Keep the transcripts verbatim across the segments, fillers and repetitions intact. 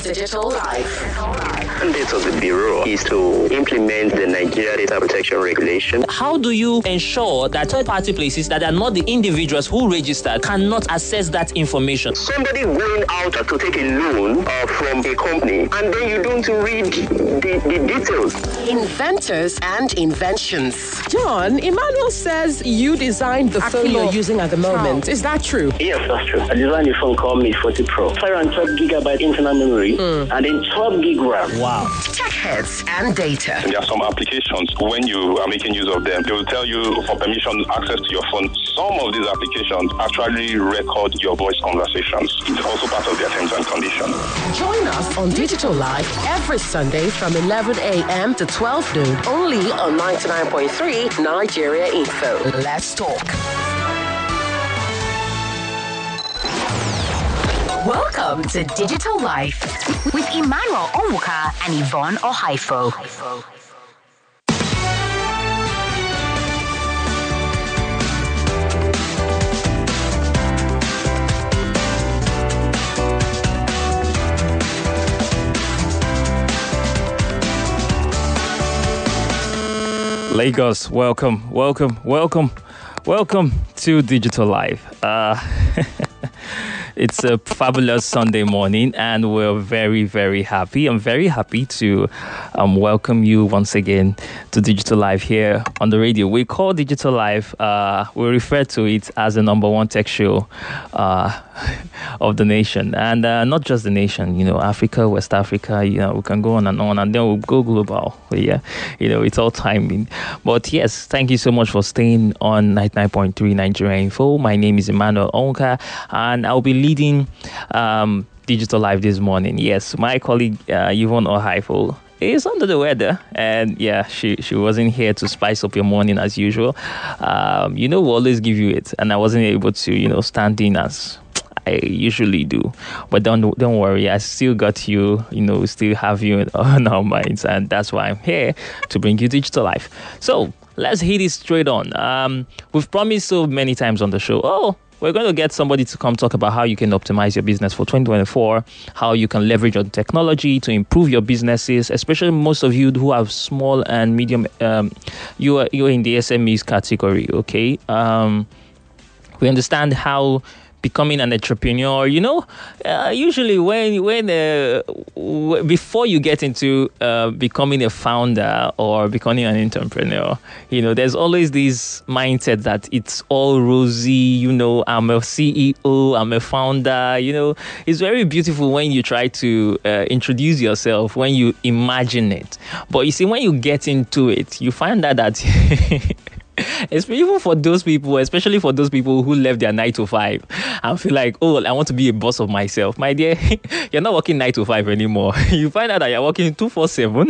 Digital Life. The mandate of the Bureau is to implement the Nigeria Data Protection Regulation. How do you ensure that third-party places that are not the individuals who registered cannot access that information? Somebody going out to take a loan uh, from a company, and then you don't read the, the details. Inventors and inventions. John, Emmanuel says you designed the phone you're using at the moment. Is that true? Yes, that's true. I designed a phone called Mate forty Pro. five hundred twelve gigabyte internal memory, mm. and then twelve gig RAM. Wow. Tech heads and data. There are some applications, when you are making use of them, they will tell you for permission access to your phone. Some of these applications actually record your voice conversations. It's also part of their terms and conditions. Join us on Digital Life every Sunday from eleven a.m. to twelve noon, only on ninety-nine point three Nigeria Info. Let's talk. Welcome to Digital Life with Emmanuel Onwuka and Yvonne Ohaifo. Lagos, welcome, welcome, welcome, welcome to Digital Life. Uh, it's a fabulous Sunday morning, and we're very, very happy. I'm very happy to um, welcome you once again to Digital Life here on the radio. We call Digital Life, uh, we refer to it as the number one tech show uh, of the nation, and uh, not just the nation, you know, Africa, West Africa, you know, we can go on and on, and then we'll go global. But yeah, you know, it's all timing. But yes, thank you so much for staying on ninety-nine point three Nigeria Info. My name is Emmanuel Onwuka, and I'll be leading um, Digital Life this morning. Yes, my colleague uh, Yvonne Ohaifo is under the weather, and yeah, she she wasn't here to spice up your morning as usual. Um, you know, we always give you it, and I wasn't able to, you know, stand in as I usually do. But don't don't worry, I still got you. You know, we still have you on our minds, and that's why I'm here to bring you Digital Life. So let's hit it straight on. Um, we've promised so many times on the show. Oh. We're going to get somebody to come talk about how you can optimize your business for twenty twenty-four, how you can leverage on technology to improve your businesses, especially most of you who have small and medium, um, you are, you're in the S M Es category, okay? Um, we understand how becoming an entrepreneur, you know, uh, usually when when uh, w- before you get into uh, becoming a founder or becoming an entrepreneur, you know, there's always this mindset that it's all rosy. You know, I'm a C E O, I'm a founder. You know, it's very beautiful when you try to uh, introduce yourself, when you imagine it. But you see, when you get into it, you find out that especially for those people, especially for those people who left their nine to five and feel like, oh, I want to be a boss of myself. My dear, you're not working nine to five anymore. You find out that you're working two four seven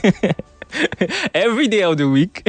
every day of the week.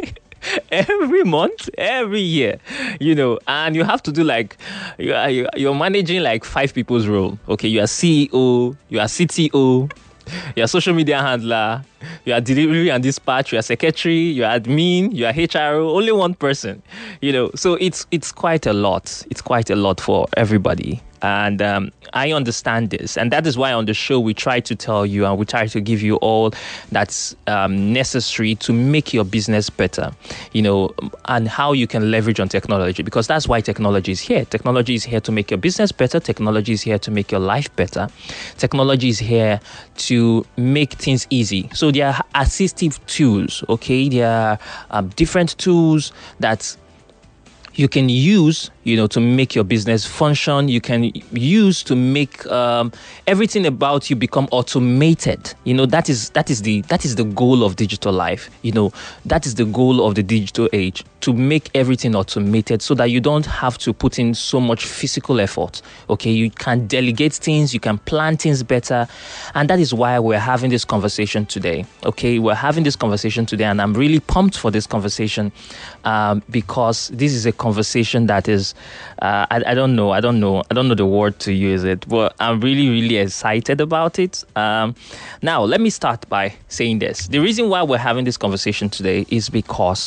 Every month, every year, you know, and you have to do like, you are, you're managing like five people's role. Okay, you are C E O, you are C T O, you're social media handler, you are delivery and dispatch, you are secretary, you are admin, you are H R O, only one person, you know. So it's it's quite a lot. It's quite a lot for everybody. And um, I understand this. And that is why on the show, we try to tell you and we try to give you all that's um, necessary to make your business better, you know, and how you can leverage on technology, because that's why technology is here. Technology is here to make your business better. Technology is here to make your life better. Technology is here to make things easy. So there are assistive tools, okay? There are um, different tools that you can use, you know, to make your business function. You can use to make um, everything about you become automated. You know, that is that is the that is the goal of digital life. You know, that is the goal of the digital age, to make everything automated so that you don't have to put in so much physical effort. Okay, you can delegate things, you can plan things better, and that is why we're having this conversation today. Okay, we're having this conversation today, and I'm really pumped for this conversation um, because this is a conversation that is, uh, I, I don't know, I don't know, I don't know the word to use it, but I'm really, really excited about it. Um, now, let me start by saying this. The reason why we're having this conversation today is because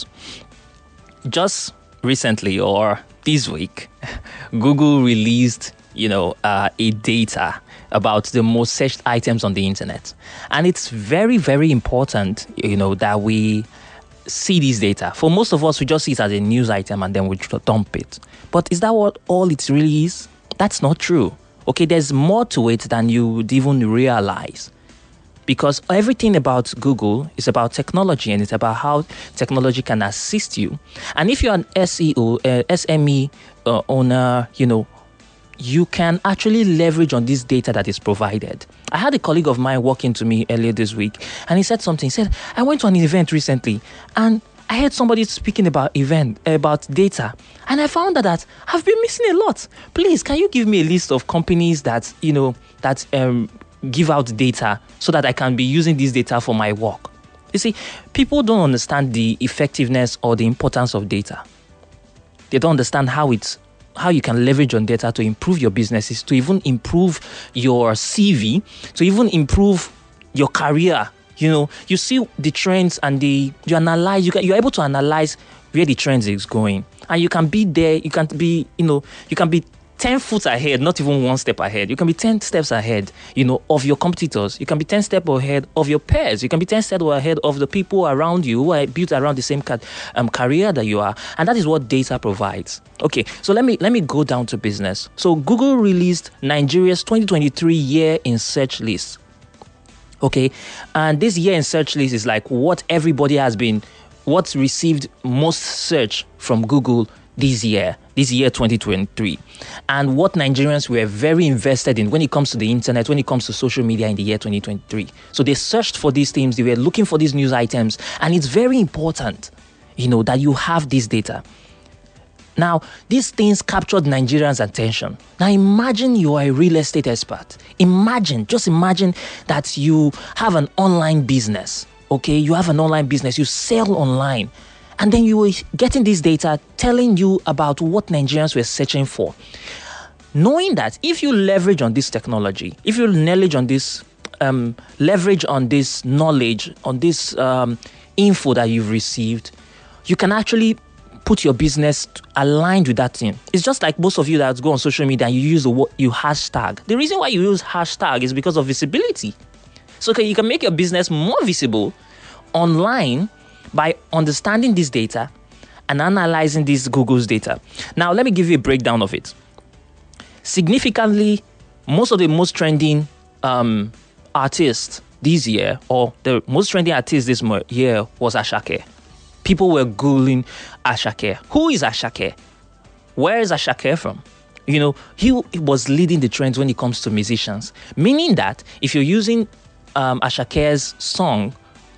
just recently or this week, Google released, you know, uh, a data, about the most searched items on the internet. And it's very, very important, you know, that we see this data. For most of us, we just see it as a news item and then we dump it. But is that what all it really is? That's not true. Okay, there's more to it than you would even realize. Because everything about Google is about technology, and it's about how technology can assist you. And if you're an S E O, uh, S M E uh, owner, you know, you can actually leverage on this data that is provided. I had a colleague of mine walk into me earlier this week, and he said something. He said, I went to an event recently, and I heard somebody speaking about event, about data, and I found out that I've been missing a lot. Please, can you give me a list of companies that, you know, that um, give out data so that I can be using this data for my work? You see, people don't understand the effectiveness or the importance of data. They don't understand how it's how you can leverage on data to improve your businesses, to even improve your C V, to even improve your career. You know, you see the trends and the you analyze. You can, you're able to analyze where the trends is going, and you can be there. You can be, you know, you can be ten foot ahead, not even one step ahead. You can be ten steps ahead, you know, of your competitors. You can be ten steps ahead of your peers. You can be ten steps ahead of the people around you who are built around the same um, career that you are. And that is what data provides. Okay, so let me let me go down to business. So Google released Nigeria's twenty twenty-three year in search list. Okay, and this year in search list is like what everybody has been, what's received most search from Google this year, this year twenty twenty-three, and what Nigerians were very invested in when it comes to the internet, when it comes to social media in the year twenty twenty-three. So they searched for these things, they were looking for these news items, and it's very important, you know, that you have this data. Now, these things captured Nigerians' attention. Now, imagine you are a real estate expert. Imagine, just imagine that you have an online business, okay? You have an online business, you sell online. And then you were getting this data telling you about what Nigerians were searching for. Knowing that if you leverage on this technology, if you leverage on this, um, leverage on this knowledge, on this um, info that you've received, you can actually put your business aligned with that thing. It's just like most of you that go on social media and you use the word, you hashtag. The reason why you use hashtag is because of visibility. So okay, you can make your business more visible online by understanding this data and analyzing this Google's data. Now, let me give you a breakdown of it. Significantly, most of the most trending um, artists this year, or the most trending artist this year was Asake. People were Googling Asake. Who is Asake? Where is Asake from? You know, he was leading the trends when it comes to musicians. Meaning that if you're using um, Ashake's song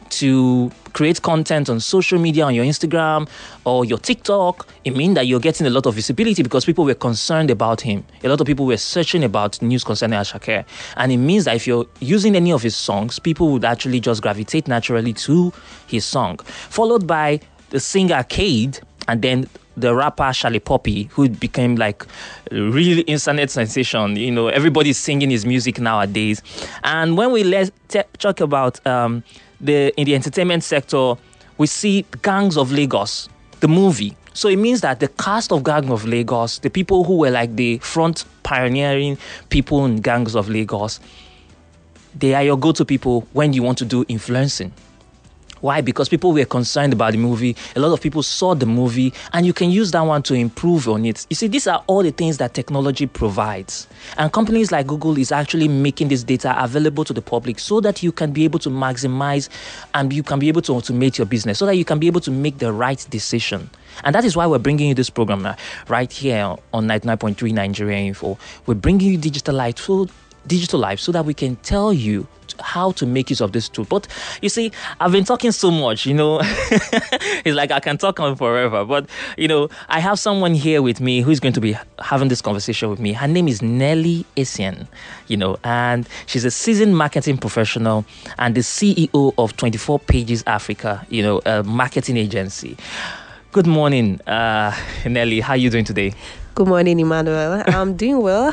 to create content on social media, on your Instagram or your TikTok, it means that you're getting a lot of visibility because people were concerned about him. A lot of people were searching about news concerning Asake. And it means that if you're using any of his songs, people would actually just gravitate naturally to his song. Followed by the singer Cade, and then the rapper Charlie Poppy, who became like a really internet sensation. You know, everybody's singing his music nowadays. And when we let t- talk about um, the in the entertainment sector, we see Gangs of Lagos, the movie. So it means that the cast of Gangs of Lagos, the people who were like the front pioneering people in Gangs of Lagos, they are your go-to people when you want to do influencing. Why? Because people were concerned about the movie. A lot of people saw the movie, and you can use that one to improve on it. You see, these are all the things that technology provides. And companies like Google is actually making this data available to the public so that you can be able to maximize and you can be able to automate your business, so that you can be able to make the right decision. And that is why we're bringing you this program uh, right here on ninety-nine point three Nigeria Info. We're bringing you Digital Life, so, Digital Life so that we can tell you how to make use of this tool. But you see, I've been talking so much, you know, it's like I can talk on forever. But, you know, I have someone here with me who's going to be having this conversation with me. Her name is Nelly Essien, you know, and she's a seasoned marketing professional and the C E O of twenty-four Pages Africa, you know, a marketing agency. Good morning, uh, Nelly. How are you doing today? Good morning, Emmanuel. I'm doing well.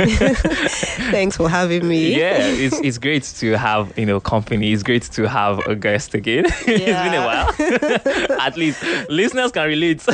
Thanks for having me. Yeah, it's it's great to have, you know, company. It's great to have a guest again. Yeah. It's been a while. At least listeners can relate.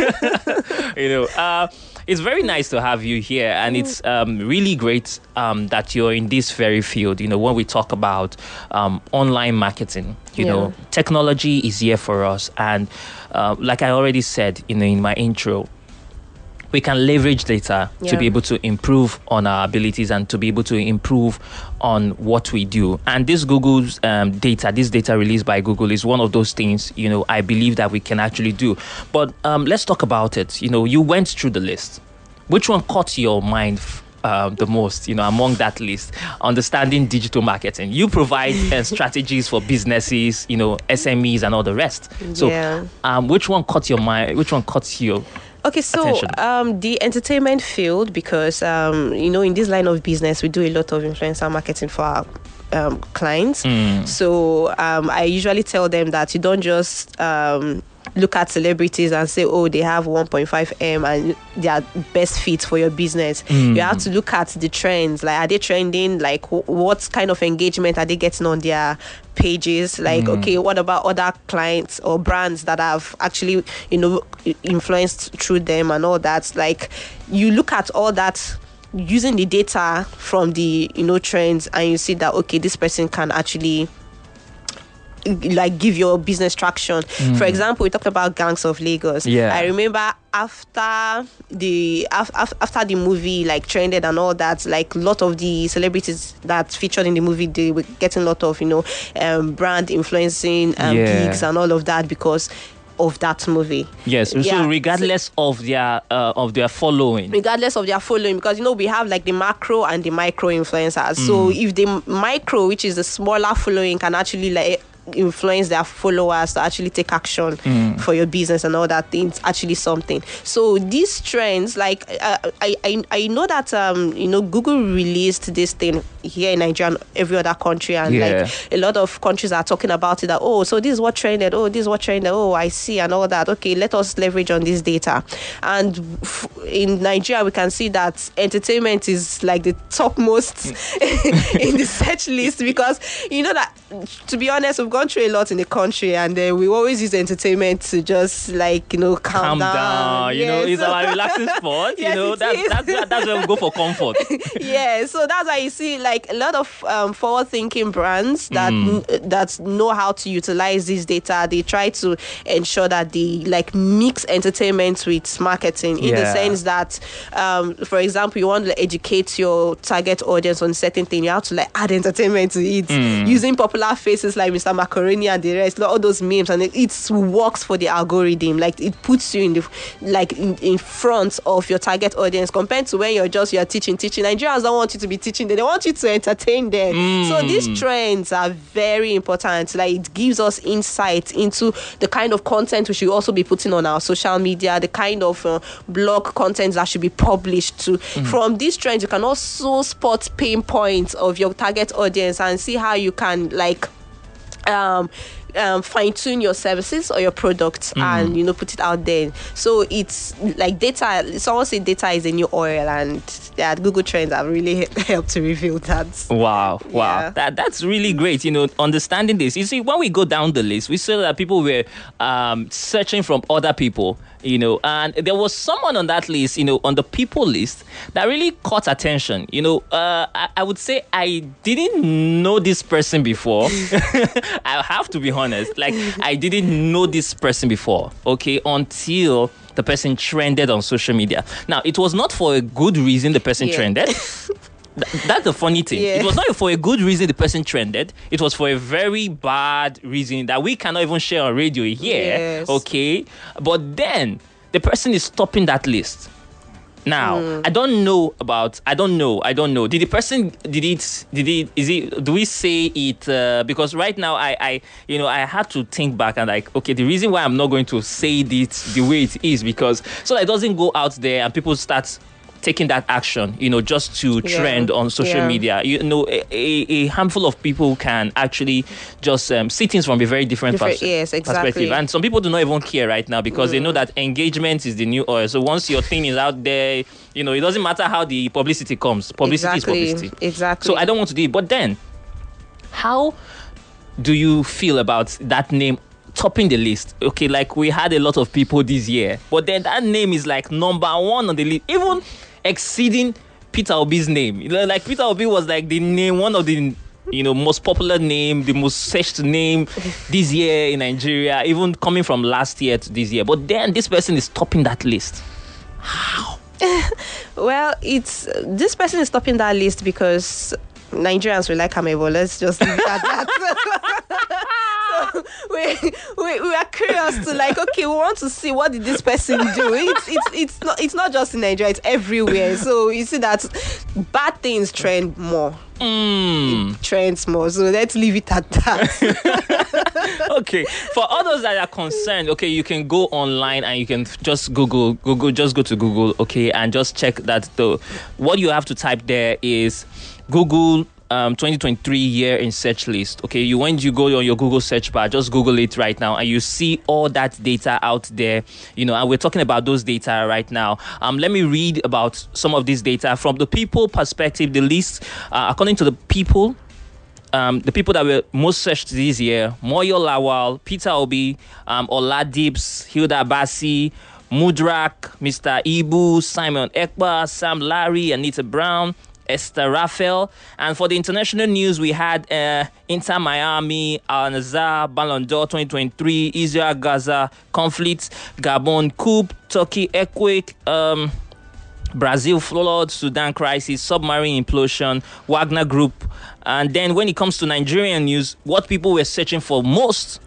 you know, uh, it's very nice to have you here, and it's um, really great um, that you're in this very field. You know, when we talk about um, online marketing, you yeah. know, technology is here for us, and uh, like I already said, you know, in my intro, we can leverage data yeah. to be able to improve on our abilities and to be able to improve on what we do. And this Google's um, data, this data released by Google is one of those things, you know, I believe that we can actually do. But um, let's talk about it. You know, you went through the list. Which one caught your mind uh, the most, you know, among that list? Understanding digital marketing. You provide uh, strategies for businesses, you know, S M Es and all the rest. So yeah. um, which one caught your mind? Which one caught you? Okay, so um, the entertainment field, because, um, you know, in this line of business, we do a lot of influencer marketing for our um, clients. Mm. So um, I usually tell them that you don't just um, look at celebrities and say, oh, they have one point five M and they are best fit for your business. Mm. You have to look at the trends. Like, are they trending? Like, w- what kind of engagement are they getting on their pages? Like, mm. okay, what about other clients or brands that have actually, you know, influenced through them and all that? Like, you look at all that using the data from the, you know, trends, and you see that, okay, this person can actually like give your business traction. Mm. For example, we talked about Gangs of Lagos. Yeah. I remember after the af- after the movie like trended and all that, like a lot of the celebrities that featured in the movie, they were getting a lot of, you know, um, brand influencing um, yeah. gigs and all of that because of that movie. Yes, so yeah. regardless so, of their uh, of their following. Regardless of their following, because, you know, we have like the macro and the micro influencers. Mm. So if the micro, which is the smaller following, can actually like influence their followers to actually take action mm. for your business and all that, things actually something. So these trends, like uh, I, I I know that um you know Google released this thing here in Nigeria and every other country, and yeah. like a lot of countries are talking about it, that oh, so this is what trended, oh, this is what trended, oh, I see, and all that. Okay, let us leverage on this data. And f- in Nigeria we can see that entertainment is like the topmost in the search list, because you know that, to be honest, we've gone through a lot in the country, and uh, we always use entertainment to just like, you know, calm, calm down. down. You yes. know, it's our relaxing sport. Yes, you know, that's, that's that's that's where we go for comfort. Yeah, so that's why you see like a lot of um, forward-thinking brands that mm. n- that know how to utilize this data. They try to ensure that they like mix entertainment with marketing, in yeah. the sense that, um, for example, you want to educate your target audience on certain thing, you have to like add entertainment to it, mm. using popular faces like Mister Macaroni and the rest, all those memes, and it, it works for the algorithm. Like, it puts you in the like in, in front of your target audience, compared to when you're just you're teaching teaching Nigerians don't want you to be teaching them, they want you to entertain them. Mm. So these trends are very important. Like, it gives us insight into the kind of content we should also be putting on our social media, the kind of uh, blog content that should be published to. Mm. From these trends, you can also spot pain points of your target audience and see how you can like um Um, fine-tune your services or your products, mm. and, you know, put it out there. So it's like data. Someone say data is a new oil, and yeah, Google Trends have really helped to reveal that. Wow, wow, yeah. that that's really great. You know, understanding this. You see, when we go down the list, we saw that people were um, searching from other people. You know, and there was someone on that list, you know, on the people list, that really caught attention. You know, uh, I, I would say I didn't know this person before. I have to be honest. Like, I didn't know this person before, okay, until the person trended on social media. Now, it was not for a good reason the person yeah. trended. That's the funny thing. Yeah. It was not for a good reason the person trended. It was for a very bad reason that we cannot even share on radio here. Yes. Okay. But then the person is topping that list. Now, mm. I don't know about, I don't know, I don't know. Did the person, did it, did it, is it, do we say it, uh, because right now I, I, you know, I had to think back and like, okay, the reason why I'm not going to say it the way it is, because so that it doesn't go out there and people start taking that action, you know, just to Yeah. trend on social Yeah. media. You know, a, a, a handful of people can actually just um, see things from a very different, Different- pers- yes, exactly. perspective. And some people do not even care right now because they know that engagement is the new oil. So once your thing is out there, you know, it doesn't matter how the publicity comes. Publicity Exactly. is publicity. Exactly. So I don't want to do it. But then, how do you feel about that name topping the list? Okay, like we had a lot of people this year, but then that name is like number one on the list, even exceeding Peter Obi's name. You know, like Peter Obi was like the name, one of the you know most popular name, the most searched name this year in Nigeria, even coming from last year to this year. But then this person is topping that list. Well, it's this person is topping that list because Nigerians will like Amebo. Let's just leave it at that. So we, we we are curious to like, okay, we want to see what did this person do. It's it's it's not it's not just in Nigeria, it's everywhere. So you see that bad things trend more. Mm. Trends more. So let's leave it at that. Okay, for others that are concerned, okay, you can go online and you can just Google, Google, just go to Google, okay, and just check that the what you have to type there is Google um, twenty twenty-three year in search list. Okay, you when you go on your Google search bar, just Google it right now, and you see all that data out there. You know, and we're talking about those data right now. Um, let me read about some of this data from the people perspective. The list, uh, according to the people. Um, the people that were most searched this year: Moyo Lawal, Peter Obi, um, Oladips, Hilda Bassi, Mudrak, Mister Ibu, Simon Ekpa, Sam Larry, Anita Brown, Esther Raphael. And for the international news, we had uh, Inter Miami, Al Nazar, Ballon d'Or twenty twenty-three, Israel Gaza conflict, Gabon coup, Turkey earthquake, um, Brazil flood, Sudan crisis, submarine implosion, Wagner Group. And then when it comes to Nigerian news, what people were searching for most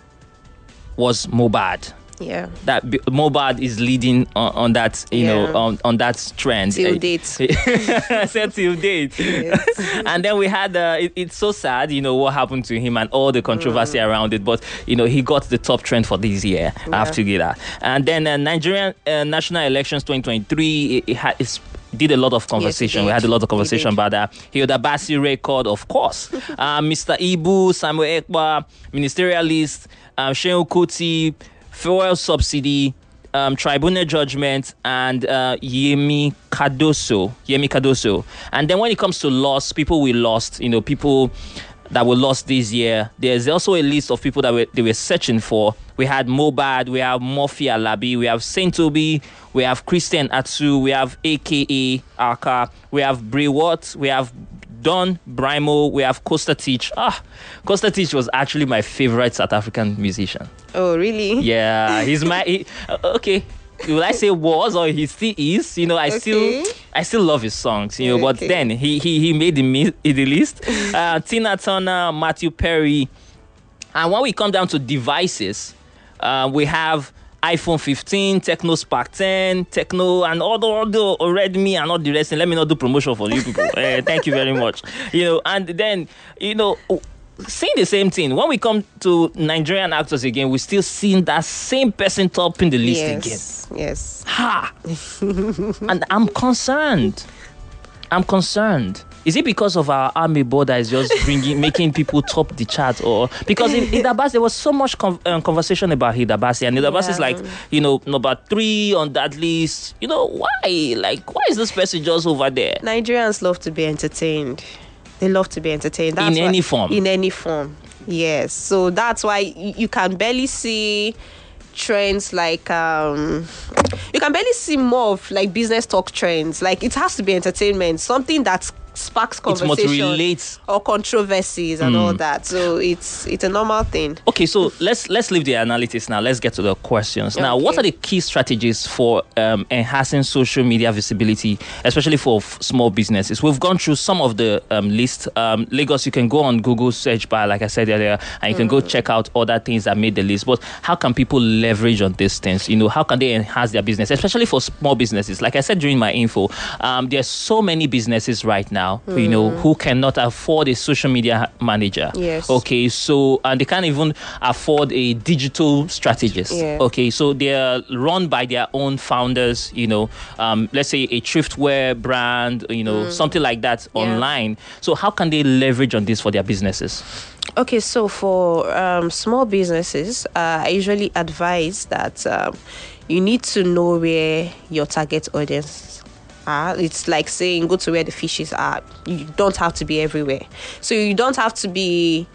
was Mohbad. Yeah. That B- Mohbad is leading on, on that, you Yeah. know, on, on that trend. Till Uh, date. Said till date. And then we had, uh, it, it's so sad, you know, what happened to him and all the controversy Mm. around it. But, you know, he got the top trend for this year. I have Yeah. to get that. And then uh, Nigerian uh, national elections twenty twenty-three, it, it had, it's, did a lot of conversation. did. We had a lot of conversation did. about that. Hilda Bassi record, of course. uh, Mister Ibu, Samuel Ekpa, ministerialist, um, Shehu Kuti, fuel subsidy, um, tribunal judgment, and uh, Yemi Cardoso. Yemi Cardoso. And then when it comes to loss, people we lost, you know, people that were lost this year, there's also a list of people that were, they were searching for. We had Mohbad, we have Murphy Alabi, we have Saint Obi, we have Christian Atsu, we have A K A Aka, we have Bray Watt, we have Don Brimo, we have Costa Teach. Ah, Costa Teach was actually my favorite South African musician. Oh, really? Yeah, he's my he, uh, okay. Will I say was or he still is? You know, I Okay. still I still love his songs. You know, but Okay. then he he he made the, mi- the list. Uh, Tina Turner, Matthew Perry, and when we come down to devices, uh, we have iPhone fifteen, Techno Spark ten, Techno, and all the, all the Redmi and all the rest. And let me not do promotion for you people. uh, thank you very much. You know, and then you know. Seeing the same thing when we come to Nigerian actors again, we're still seeing that same person topping the list again. Yes. Yes. Ha! And I'm concerned. I'm concerned. Is it because of our army board that is just bringing, making people top the chart, or because in Hilda Bassi, there was so much com- um, conversation about Hilda Bassi, and Hilda Bassi is Yeah. like, you know, number three on that list. You know why? Like, why is this person just over there? Nigerians love to be entertained. They love to be entertained. That's In why- any form. In any form. Yes. So that's why y- you can barely see trends like um you can barely see more of like business talk trends. Like it has to be entertainment, something that sparks It must conversation relate. or controversies and all that. So it's it's a normal thing. Okay, so let's let's leave the analytics now. Let's get to the questions. Now, what Okay. are the key strategies for um, enhancing social media visibility, especially for f- small businesses? We've gone through some of the um, list. Um, Lagos, you can go on Google search bar, like I said earlier, and you can go check out other things that made the list. But how can people leverage on these things? You know, how can they enhance their business, especially for small businesses? Like I said during my info, um, there's so many businesses right now now, mm. you know, who cannot afford a social media manager. Yes. Okay, so, and they can't even afford a digital strategist. Yeah. Okay, so they're run by their own founders, you know, um, let's say a thriftwear brand, you know, mm. something like that yeah. online. So how can they leverage on this for their businesses? Okay, so for um, small businesses, uh, I usually advise that um, you need to know where your target audience are. It's like saying go to where the fishes are. You don't have to be everywhere. So you don't have to be,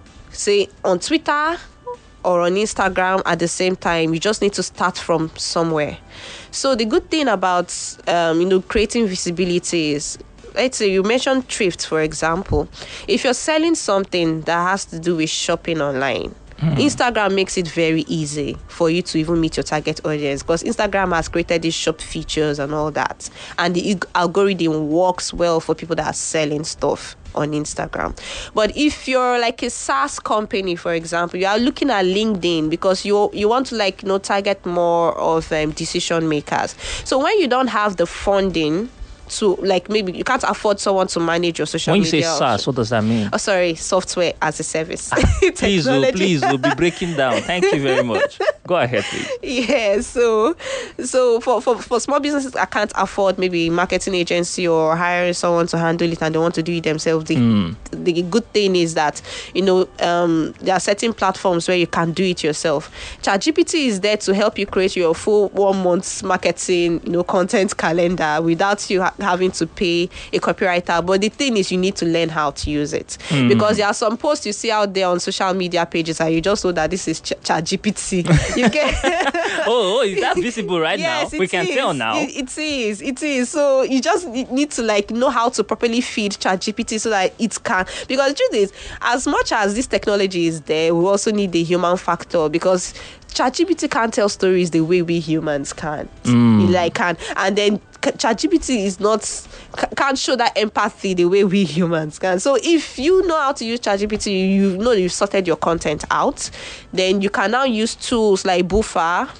say, on Twitter or on Instagram at the same time. You just need to start from somewhere. So the good thing about um, you know creating visibility is, let's say you mentioned thrift, for example. If you're selling something that has to do with shopping online, mm. Instagram makes it very easy for you to even meet your target audience, because Instagram has created these shop features and all that. And the algorithm works well for people that are selling stuff on Instagram. But if you're like a SaaS company, for example, you are looking at LinkedIn because you you want to like you know target more of um, decision makers. So when you don't have the funding to, like, maybe you can't afford someone to manage your social when media. When you say SaaS, what does that mean? Oh, sorry, software as a service. Please, oh, please, we'll be breaking down. Thank you very much. Go ahead, please. Yeah, so so for, for, for small businesses, I can't afford maybe marketing agency or hiring someone to handle it and they want to do it themselves. The, mm. the good thing is that, you know, um, there are certain platforms where you can do it yourself. ChatGPT is there to help you create your full one month's marketing, you know, content calendar without you ha- having to pay a copywriter. But the thing is, you need to learn how to use it, mm. because there are some posts you see out there on social media pages and you just know that this is Ch- ChatGPT. You get oh, oh, is that visible right yes, now? We can is. tell now. It, it is. It is. So you just need to like know how to properly feed ChatGPT so that it can. Because the truth is, as much as this technology is there, we also need the human factor, because ChatGPT can't tell stories the way we humans can. Mm. It like can, and then ChatGPT is not can't show that empathy the way we humans can. So if you know how to use ChatGPT, you know you've sorted your content out, then you can now use tools like Buffer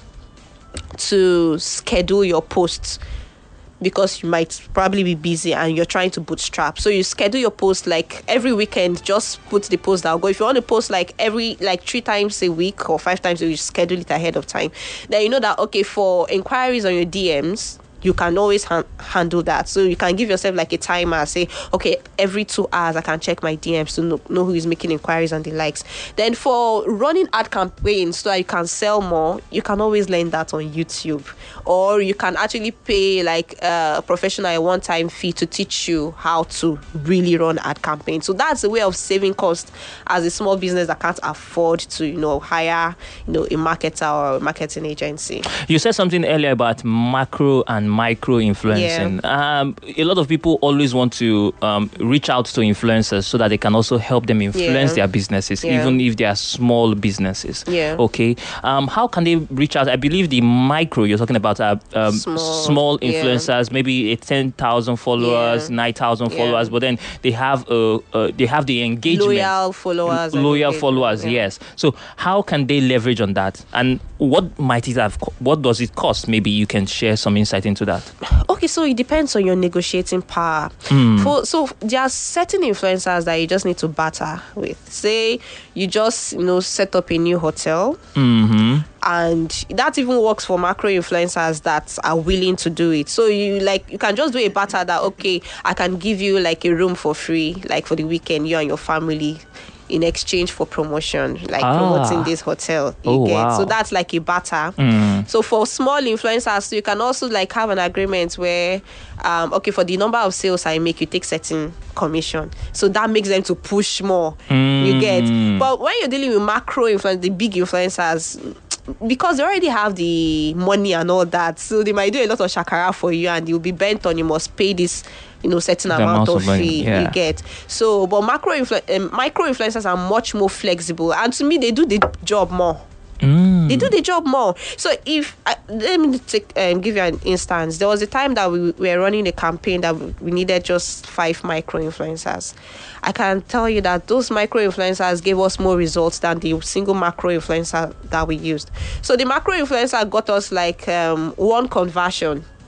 to schedule your posts, because you might probably be busy and you're trying to bootstrap. So you schedule your post like every weekend, just put the post that will go. If you want to post like every, like three times a week or five times a week, schedule it ahead of time. Then you know that, okay, for inquiries on your D Ms, you can always ha- handle that. So you can give yourself like a timer, say, okay, every two hours I can check my D Ms to know, know who is making inquiries and the likes. Then for running ad campaigns so that you can sell more, you can always learn that on YouTube. Or you can actually pay like a professional a one-time fee to teach you how to really run ad campaigns. So that's a way of saving cost as a small business that can't afford to, you know, hire, you know, a marketer or a marketing agency. You said something earlier about macro and micro influencing. Yeah. Um, a lot of people always want to um, reach out to influencers so that they can also help them influence yeah. their businesses, yeah. even if they are small businesses. Yeah. Okay. Um, how can they reach out? I believe the micro you're talking about are um, small, small influencers, yeah. maybe a ten thousand followers, yeah. nine thousand yeah. followers, but then they have uh, uh, they have the engagement, loyal followers, loyal followers. Yeah. Yes. So how can they leverage on that? And what might it have? What does it cost? Maybe you can share some insight into that. Okay, so it depends on your negotiating power. Mm. For, so there are certain influencers that you just need to barter with. Say you just, you know, set up a new hotel, mm-hmm. and that even works for macro influencers that are willing to do it. So you like you can just do a barter that, okay, I can give you like a room for free, like for the weekend, you and your family, in exchange for promotion, like ah. promoting this hotel. You oh, get. Wow. So that's like a barter. Mm. So for small influencers, you can also like have an agreement where, um, okay, for the number of sales I make, you take certain commission. So that makes them to push more. Mm. You get. But when you're dealing with macro influencers, the big influencers, because they already have the money and all that, so they might do a lot of shakara for you, and you'll be bent on you must pay this, you know, certain amount, amount of, of fee yeah. you get. So, but macro influ- um, micro influencers are much more flexible, and to me, they do the job more. Mm. They do the job more. So if uh, let me take um, give you an instance. There was a time that we were running a campaign that we needed just five micro influencers. I can tell you that those micro influencers gave us more results than the single macro influencer that we used. So the macro influencer got us like um, one conversion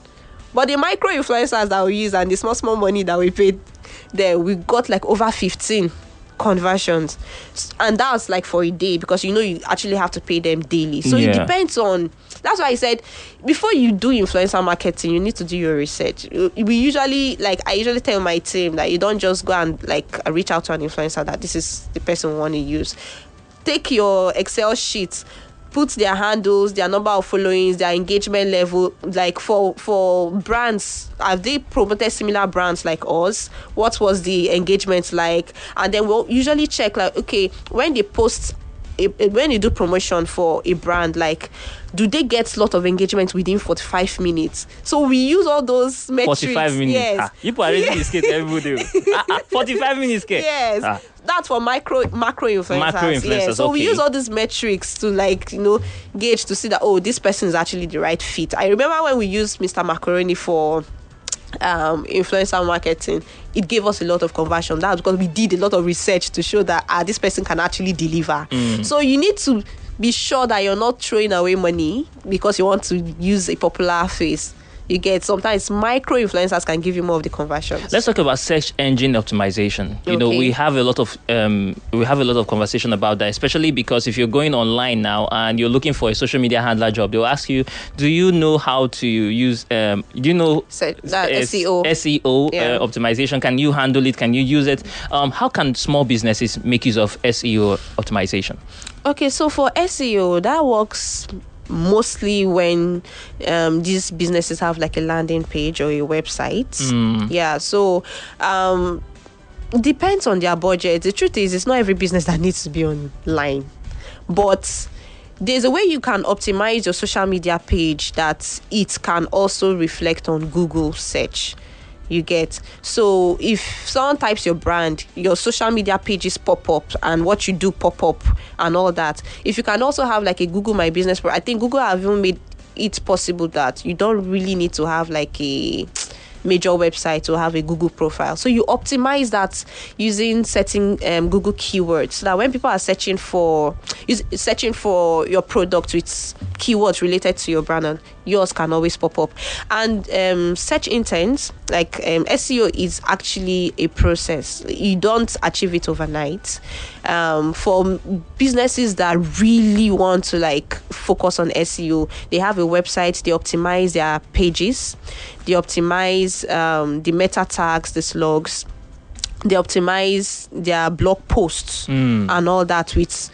But the micro influencers that we use and the small, small money that we paid there, we got like over fifteen conversions. And that's like for a day, because you know you actually have to pay them daily. So Yeah. it depends on, that's why I said before you do influencer marketing, you need to do your research. We usually, like, I usually tell my team that you don't just go and like reach out to an influencer that this is the person we want to use. Take your Excel sheet, put their handles, their number of followings, their engagement level. Like for for brands, have they promoted similar brands like us? What was the engagement like? And then we'll usually check, like, okay, when they post, a, a- when you do promotion for a brand, like, do they get a lot of engagement within forty-five minutes? So we use all those metrics. forty-five minutes. Yes. Ah, you are ready to skate everybody. ah, ah, forty-five minutes. Ke? Yes, Ah. that's for micro macro influencers. Macro influencers, Yeah. So we okay. use all these metrics to, like, you know, gauge to see that, oh, this person is actually the right fit. I remember when we used Mister Macaroni for um influencer marketing, it gave us a lot of conversion. That's because we did a lot of research to show that ah, this person can actually deliver. So you need to be sure that you're not throwing away money because you want to use a popular face. You get, sometimes micro influencers can give you more of the conversions. Let's talk about search engine optimization. You know, Okay. we have a lot of um, we have a lot of conversation about that, especially because if you're going online now and you're looking for a social media handler job, they'll ask you, do you know how to use um, do you know Se- that uh, S E O. S E O Yeah. uh, optimization? Can you handle it? Can you use it? Um, how can small businesses make use of S E O optimization? Okay, so for S E O, that works mostly when um, these businesses have like a landing page or a website. Yeah, so um, depends on their budget. The truth is, it's not every business that needs to be online, but there's a way you can optimize your social media page that it can also reflect on Google search. You get, so if someone types your brand, your social media pages pop up and what you do pop up and all that. If you can also have like a Google My Business, pro- I think Google have even made it possible that you don't really need to have like a major website to have a Google profile. So you optimize that using certain um, Google keywords, so that when people are searching for use, searching for your product with keywords related to your brand, and yours can always pop up. And um, search intent, like um, S E O, is actually a process. You don't achieve it overnight. Um, for businesses that really want to like focus on S E O, they have a website, they optimize their pages, they optimize um, the meta tags, the slugs, they optimize their blog posts and all that with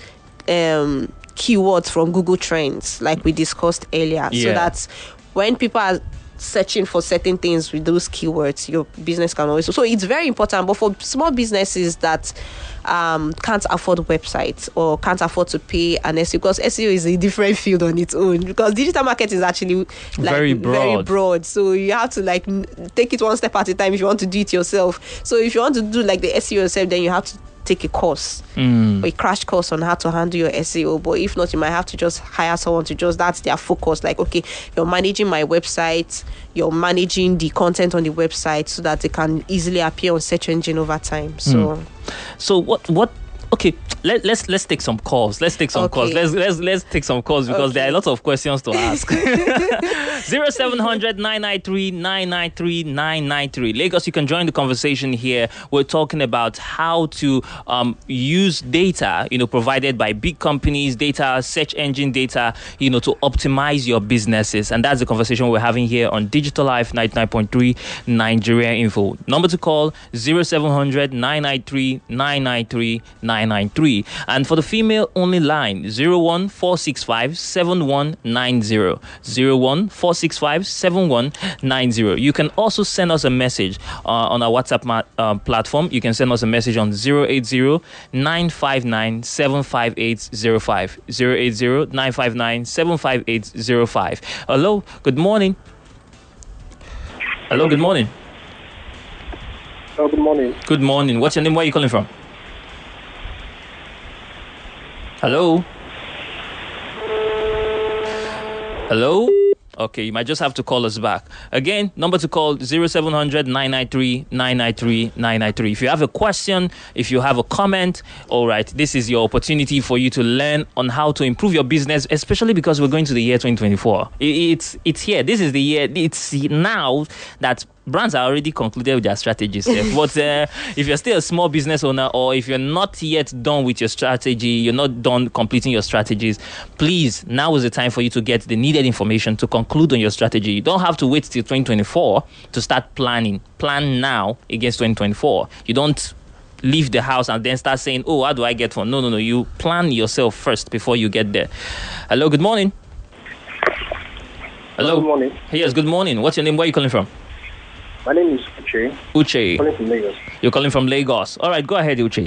um, keywords from Google Trends, like we discussed earlier, so Yeah. that when people are searching for certain things with those keywords, your business can always. So it's very important. But for small businesses that um, can't afford websites or can't afford to pay an S E O, because S E O is a different field on its own, because digital marketing is actually like Very very broad. broad. So you have to like n- take it one step at a time if you want to do it yourself. So if you want to do like the S E O yourself, then you have to take a course, a crash course on how to handle your S E O. But if not, you might have to just hire someone to just, that's their focus. Like, okay, you're managing my website, you're managing the content on the website so that it can easily appear on search engine over time. So So what what okay, let, let's let's take some calls. Let's take some Okay. calls. Let's let's let's take some calls because there are Okay. lots of questions to ask. Zero seven hundred nine nine three nine nine three nine nine three. Lagos, you can join the conversation here. We're talking about how to um, use data, you know, provided by big companies, data, search engine data, you know, to optimize your businesses. And that's the conversation we're having here on Digital Life ninety-nine point three Nigeria Info. Number to call zero seven hundred nine nine three nine nine three nine nine three. And for the female only line, zero one four six five seven one nine zero. zero one four six five seven one nine zero. You can also send us a message uh, on our WhatsApp ma- uh, platform. You can send us a message on zero eight zero nine five nine seven five eight zero five. zero eight zero nine five nine seven five eight zero five. Hello, good morning. Hello, good morning. Oh, good morning. Good morning. What's your name? Where are you calling from? Hello? Hello? Okay, you might just have to call us back. Again, number to call zero seven zero zero nine nine three nine nine three nine nine three. If you have a question, if you have a comment, all right, this is your opportunity for you to learn on how to improve your business, especially because we're going to the year twenty twenty-four. It's it's here. This is the year. It's now that brands are already concluded with their strategies. Yeah. But uh, if you're still a small business owner, or if you're not yet done with your strategy, you're not done completing your strategies, please, now is the time for you to get the needed information to conclude on your strategy. You don't have to wait till twenty twenty-four to start planning. Plan now against twenty twenty-four. You don't leave the house and then start saying, oh, how do I get one? No, no, no. You plan yourself first before you get there. Hello, good morning. Hello. Good morning. Yes, good morning. What's your name? Where are you calling from? My name is Uche. Uche. I'm calling from Lagos. You're calling from Lagos. All right, go ahead, Uche.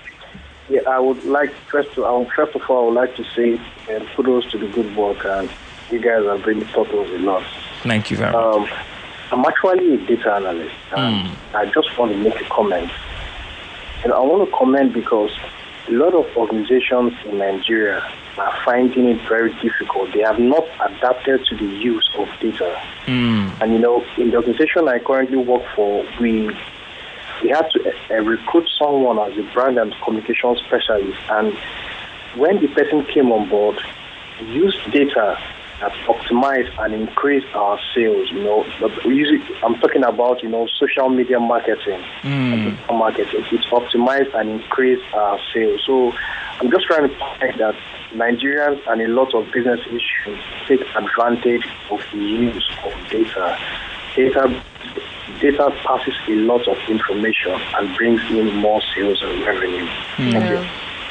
Yeah, I would like first to, I would, first of all, I would like to say uh, kudos to the good work, and you guys have really taught us a lot. Thank you very much. Um, I'm actually a data analyst, and mm. I just want to make a comment. And I want to comment because a lot of organizations in Nigeria are finding it very difficult. They have not adapted to the use of data. Mm. And, you know, in the organization I currently work for, we we had to uh, recruit someone as a brand and communication specialist. And when the person came on board, we used data that optimized and increased our sales. You know, but we use it, I'm talking about, you know, social media marketing. Mm. Marketing. It's optimized and increased our sales. So I'm just trying to point that Nigerians and a lot of businesses should take advantage of the use of data. Data data passes a lot of information and brings in more sales and revenue. Mm. Thank you.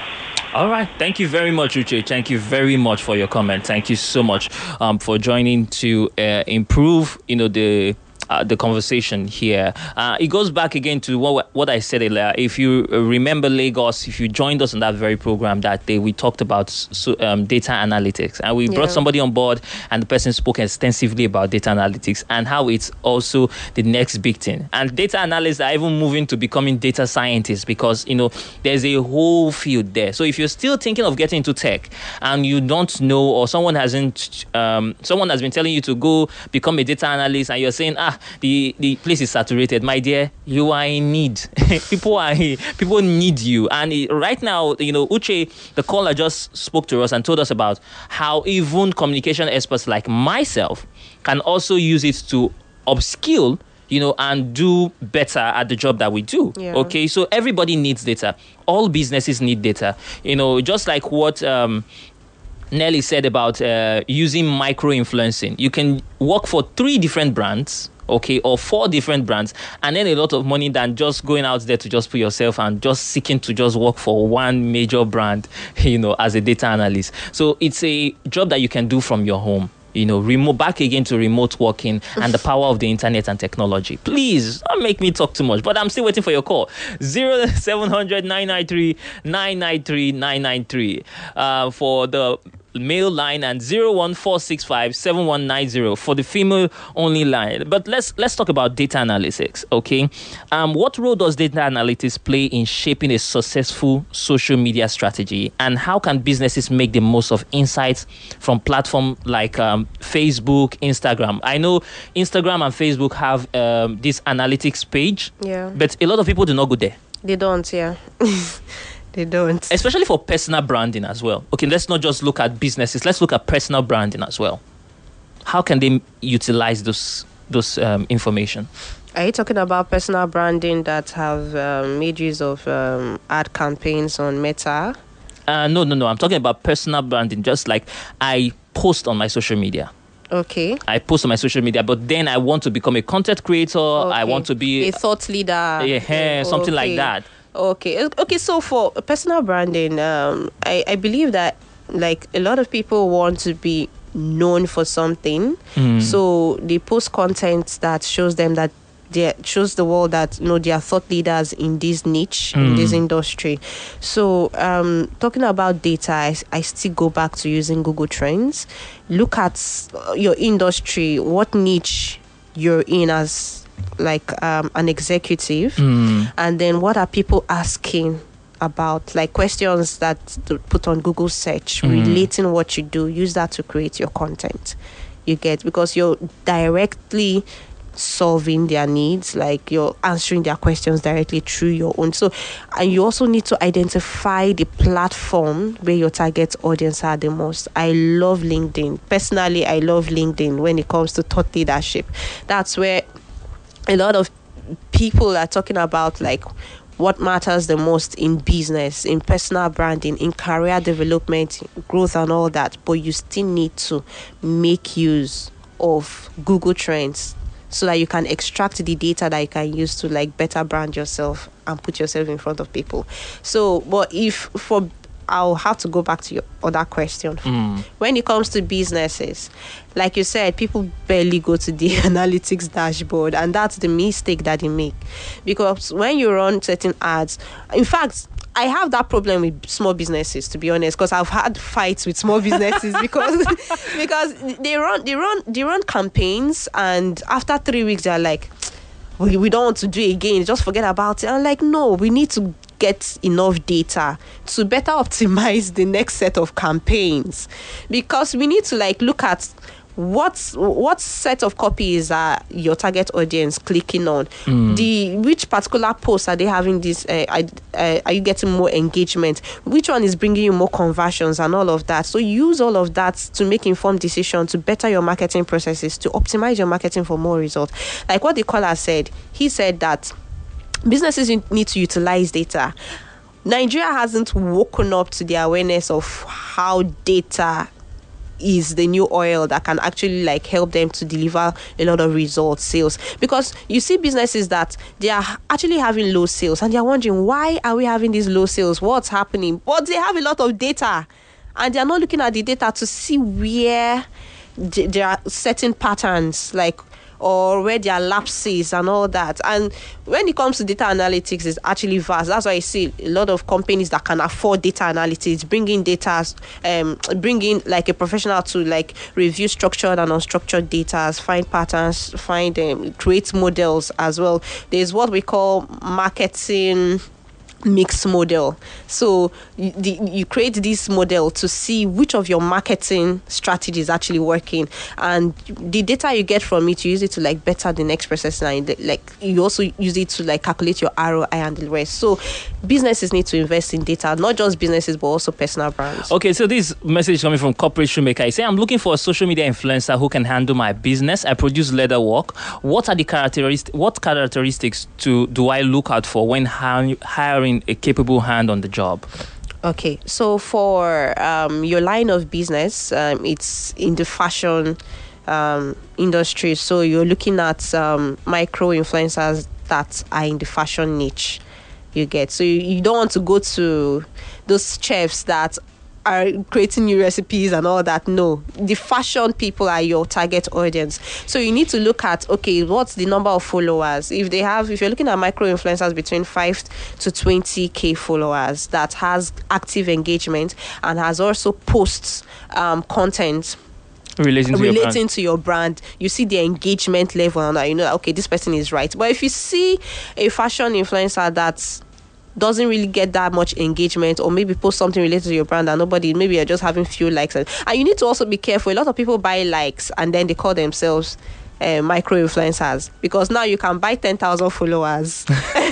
All right. Thank you very much, Uche. Thank you very much for your comment. Thank you so much um, for joining to uh, improve, you know, the Uh, the conversation here. Uh, it goes back again to what what I said earlier. If you remember Lagos, if you joined us on that very program that day, we talked about so, um, data analytics, and we yeah. brought somebody on board, and the person spoke extensively about data analytics and how it's also the next big thing. And data analysts are even moving to becoming data scientists because, you know, there's a whole field there. So if you're still thinking of getting into tech and you don't know, or someone hasn't, um, someone has been telling you to go become a data analyst, and you're saying, ah, the the place is saturated, my dear, you are in need. people are people need you. And it, right now, you know, Uche, the caller, just spoke to us and told us about how even communication experts like myself can also use it to upskill, you know, and do better at the job that we do. Yeah. Okay, so everybody needs data. All businesses need data. You know, just like what um Nelly said about uh, using micro-influencing. You can work for three different brands, okay, or four different brands, and then a lot of money than just going out there to just put yourself and just seeking to just work for one major brand, you know, as a data analyst. So it's a job that you can do from your home. You know, remote, back again to remote working and the power of the internet and technology. Please, don't make me talk too much, but I'm still waiting for your call. zero seven zero zero nine nine three nine nine three nine nine three uh, for the male line, and zero one four six five seven one nine zero for the female only line. But let's let's talk about data analytics, okay? Um, what role does data analytics play in shaping a successful social media strategy, and how can businesses make the most of insights from platforms like um, Facebook, Instagram? I know Instagram and Facebook have um, this analytics page, yeah, but a lot of people do not go there. They don't, yeah. They don't. Especially for personal branding as well. Okay, let's not just look at businesses. Let's look at personal branding as well. How can they utilize those those um, information? Are you talking about personal branding that have um, made use of um, ad campaigns on Meta? Uh, no, no, no. I'm talking about personal branding. Just like I post on my social media. Okay. I post on my social media, but then I want to become a content creator. Okay. I want to be a thought leader. Yeah, something okay. like that. Okay. Okay. So for personal branding, um, I, I believe that like a lot of people want to be known for something, mm. so they post content that shows them that they shows the world that, you know, they are thought leaders in this niche, mm. in this industry. So um, talking about data, I, I still go back to using Google Trends. Look at your industry, what niche you're in as like um, an executive, mm. and then what are people asking about, like questions that to put on Google search, mm. relating what you do. Use that to create your content. You get, because you're directly solving their needs, like you're answering their questions directly through your own. So, and you also need to identify the platform where your target audience are the most. I love LinkedIn. Personally, I love LinkedIn when it comes to thought leadership. That's where a lot of people are talking about like what matters the most in business, in personal branding, in career development, growth and all that. But you still need to make use of Google Trends so that you can extract the data that you can use to like better brand yourself and put yourself in front of people. So, but if for I'll have to go back to your other question. Mm. When it comes to businesses, like you said, people barely go to the analytics dashboard, and that's the mistake that they make. Because when you run certain ads, in fact, I have that problem with small businesses, to be honest, because I've had fights with small businesses because because they run they run they run campaigns, and after three weeks they're like, we, we don't want to do it again, just forget about it. I'm like, no, we need to get enough data to better optimize the next set of campaigns, because we need to like look at What's what set of copies are your target audience clicking on? Mm. The which particular posts are they having this? Uh, uh, are you getting more engagement? Which one is bringing you more conversions and all of that? So use all of that to make informed decisions, to better your marketing processes, to optimize your marketing for more results. Like what the caller said, he said that businesses need to utilize data. Nigeria hasn't woken up to the awareness of how data is the new oil that can actually like help them to deliver a lot of results, sales. Because you see businesses that they are actually having low sales and they're wondering, why are we having these low sales? What's happening? But they have a lot of data and they're not looking at the data to see where d- there are certain patterns, like or where there are lapses and all that. And when it comes to data analytics, it's actually vast. That's why I see a lot of companies that can afford data analytics, bringing data, um, bringing like a professional to like review structured and unstructured data, find patterns, find um, create models as well. There's what we call marketing mix model. So you, the, you create this model to see which of your marketing strategy is actually working, and the data you get from it, you use it to like better the next process line. Like you also use it to like calculate your R O I and the rest. So businesses need to invest in data, not just businesses but also personal brands. Okay, so this message coming from Corporate Shoemaker. I say, I'm looking for a social media influencer who can handle my business. I produce leather work. What are the characteristics? What characteristics to do I look out for when hiring a capable hand on the job? Okay, so for um, your line of business, um, it's in the fashion um, industry. So you're looking at um, micro influencers that are in the fashion niche. You get, so you, you don't want to go to those chefs that are creating new recipes and all that. No, the fashion people are your target audience. So you need to look at, okay, what's the number of followers? If they have, if you're looking at micro influencers between five to twenty K followers that has active engagement and has also posts um, content relating, to, relating your to your brand, you see the engagement level and you know, okay, this person is right. But if you see a fashion influencer that's doesn't really get that much engagement, or maybe post something related to your brand and nobody, maybe you're just having few likes, and, and you need to also be careful. A lot of people buy likes and then they call themselves uh, micro influencers, because now you can buy ten thousand followers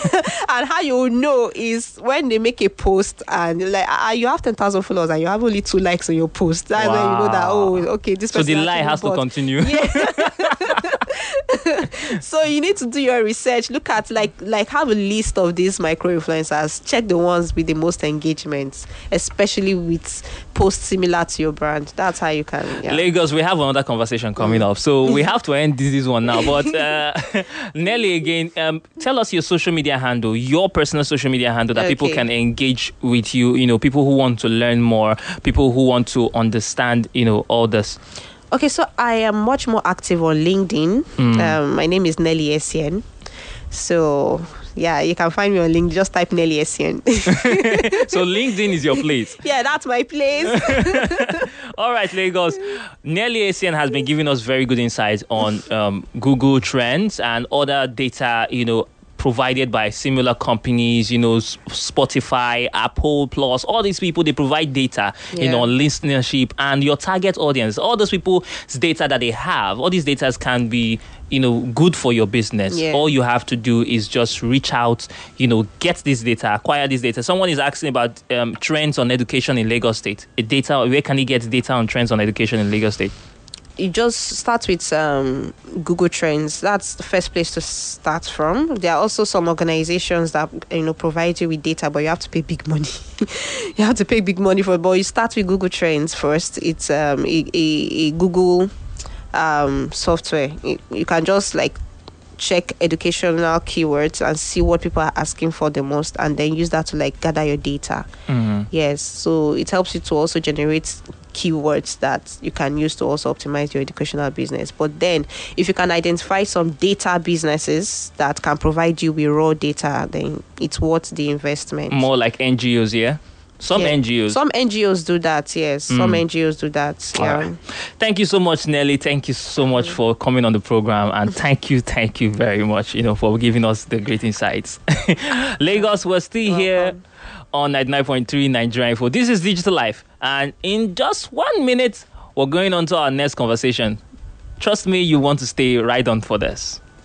and how you know is when they make a post and like uh, you have ten thousand followers and you have only two likes on your post. That's wow. when you know that, oh, okay, this person. So the lie has bought. to continue. Yeah. So you need to do your research. Look at like like have a list of these micro influencers. Check the ones with the most engagements, especially with posts similar to your brand. That's how you can. Yeah. Lagos, we have another conversation coming up, so we have to end this, this one now. But uh, Nelly, again, um, tell us your social media handle, your personal social media handle that okay. people can engage with you. You know, people who want to learn more, people who want to understand. You know, all this. Okay, so I am much more active on LinkedIn. Mm. Um, my name is Nelly Essien. So, yeah, you can find me on LinkedIn. Just type Nelly Essien. So LinkedIn is your place? Yeah, that's my place. All right, Lagos. Nelly Essien has been giving us very good insights on um, Google Trends and other data, you know, provided by similar companies, you know, Spotify, Apple Plus, all these people, they provide data, yeah. you know, listenership and your target audience. All those people's data that they have, all these data can be, you know, good for your business. Yeah. All you have to do is just reach out, you know, get this data, acquire this data. Someone is asking about um, trends on education in Lagos State. A data, where can he get data on trends on education in Lagos State? You just start with um, Google Trends. That's the first place to start from. There are also some organizations that, you know, provide you with data, but you have to pay big money. you have to pay big money for it. But you start with Google Trends first. It's um, a, a, a Google um, software. It, you can just like check educational keywords and see what people are asking for the most, and then use that to like gather your data. Mm-hmm. Yes, so it helps you to also generate keywords that you can use to also optimize your educational business. But then if you can identify some data businesses that can provide you with raw data, then it's worth the investment. More like N G Os, yeah? Some yeah. N G Os. Some N G Os do that, yes. Mm. Some N G Os do that. Yeah. Right. Thank you so much, Nelly. Thank you so much for coming on the program. And thank you, thank you very much, you know, for giving us the great insights. Lagos, we're still here on ninety-nine point three Nigeria Info. This is Digital Life. And in just one minute, we're going on to our next conversation. Trust me, you want to stay right on for this.